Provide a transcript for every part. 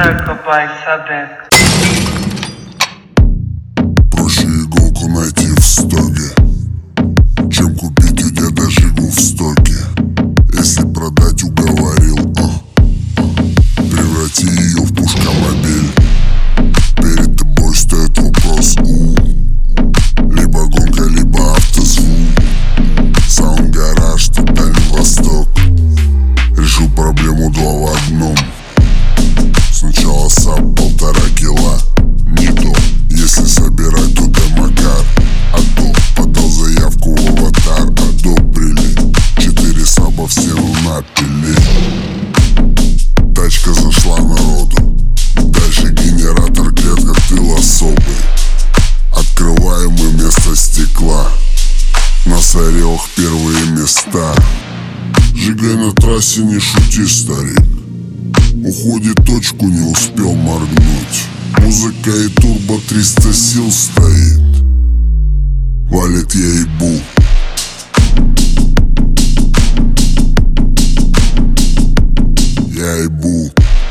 трека Байсабек. Проще иголку найти в стоге, чем купить у деда жигу в стоке. Если продать уговорил, преврати ее в пушкомобиль. Перед тобой стоит вопрос либо гонка, либо автозвук. Саунд-гараж, тут Дальний Восток. Решу проблему два в одном. Сначала САП 1,5 кила, не то. Если собирать, то демокар. Подал заявку в аватар, одобрили. 4 саба в стену напили. Тачка зашла народу. Дальше генератор, клетка, тыл особый. Открываем мы вместо стекла. На Сарелах первые места. Жигай на трассе, не шути, старик. Уходит точку, не успел моргнуть. Музыка и турбо 300 сил стоит. Валит, я ебу. Я ебу.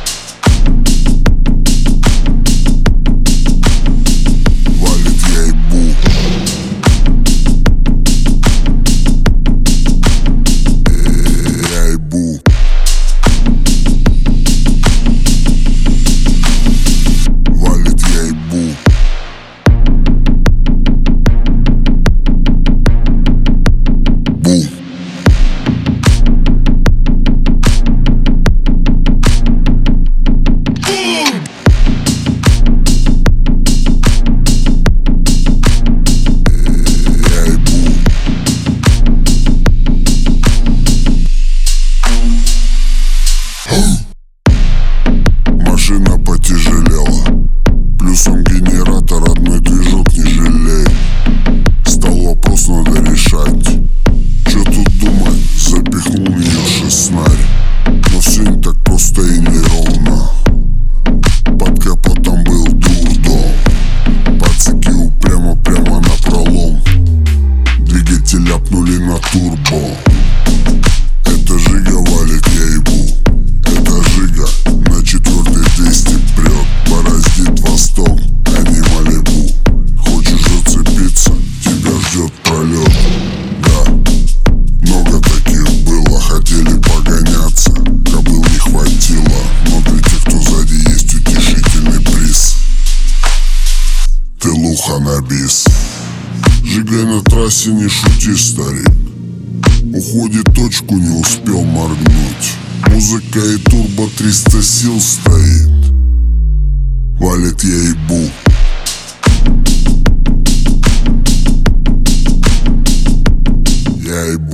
Валит, я ебу. Я ебу. Валит, я ебу. Бум. Машина потяжелела, плюсом генератор, родной движок не жалей. Стал вопрос, надо решать. Чё тут думать, запихнул в неё 6 снарь. Но все не так просто и неровно. Под капотом был дурдом. Пацаки упрямо прямо на пролом. Двигатель ляпнули на турбо. Это жига валит, я ебу. Это жига на 4-й 200 прет. Бороздит восток, а не Малибу. Хочешь зацепиться, тебя ждет пролет. Да, много таких было, хотели погоняться. Кобыл не хватило, но для тех, кто сзади, есть утешительный приз. Тылуха на бис. Жигай на трассе, не шути, старик. Уходит точку, не успел моргнуть. Музыка и турбо 300 сил стоит. Валит, я ебу. Я ебу.